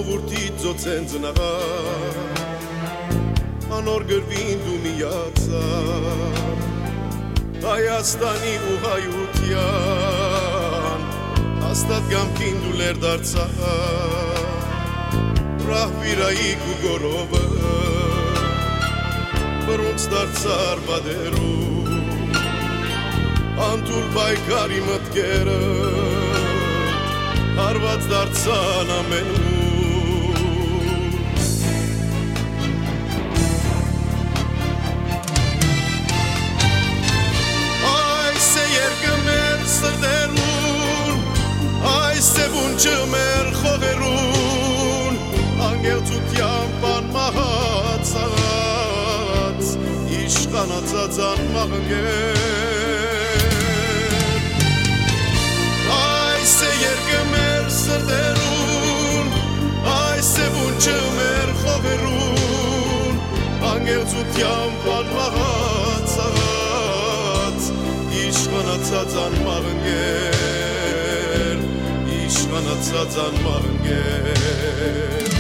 ժողովրդի ծոցենձնաղա անոր գրվին դու միացա Հայաստանի ու հայության հաստատ գամքին դու լեր դարձա Ռահվիրայիք ու գորովը բրոնց դարձար բադերում Անտուլ բայկարի մտքերը հարված դարձան ամենում Այս է երկը մեր սրտերուն Այս է բունչը մեր խողերուն Անգեղծությամբ անմահացած Իշխանացած անմաղնգեր Այս է երկը մեր սրտերուն Այս է բունչը մեր խողերուն Անգեղծությամբ անմահացած Իշխանացած անմաղնգեր Իշխանացած անմաղնգեր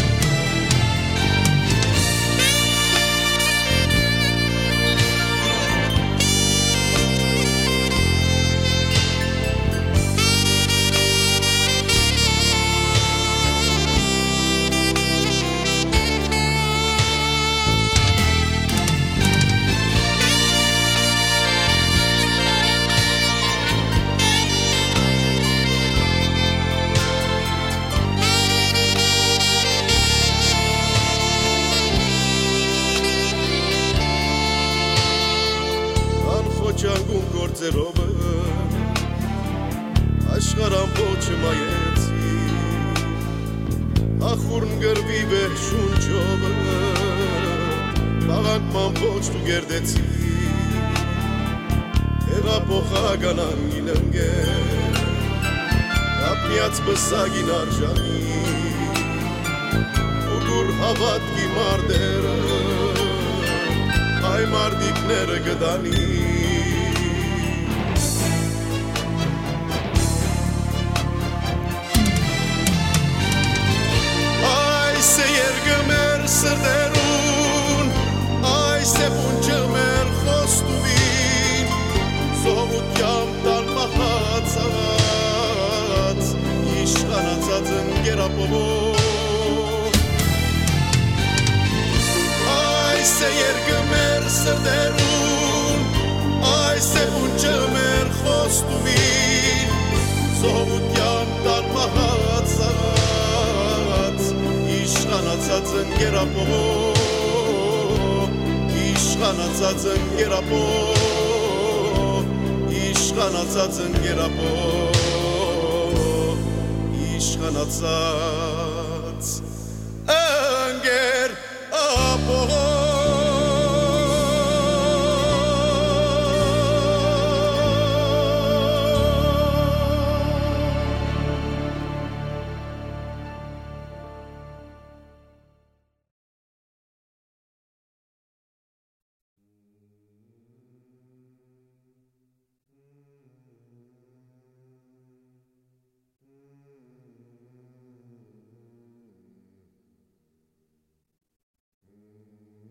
Չանգում գործերովը աշխարհան ոչը մայեցի ախուրն գրվի վեր շունչովը բաղանքման ոչ դու գերդեցի հեղափոխական իննգեր ապնյաց բսագին արժանի ու դուր հավատքի մարդերը այ մարդիկները գդանի Այս է երկը մեր սրտերուն Այս է բունչը մեր խոստուվին Զողությամբ տալմահացած Իշխանացած ընկերապով Այս է երկը մեր սրտերուն Այս է բունչը մեր խոստուվին Զողությամբ տալմահացած Իշխանացած ընկերապով Իշխանացած ընկերապով Իշխանացած ընկերապով Իշխանացած ընկերապով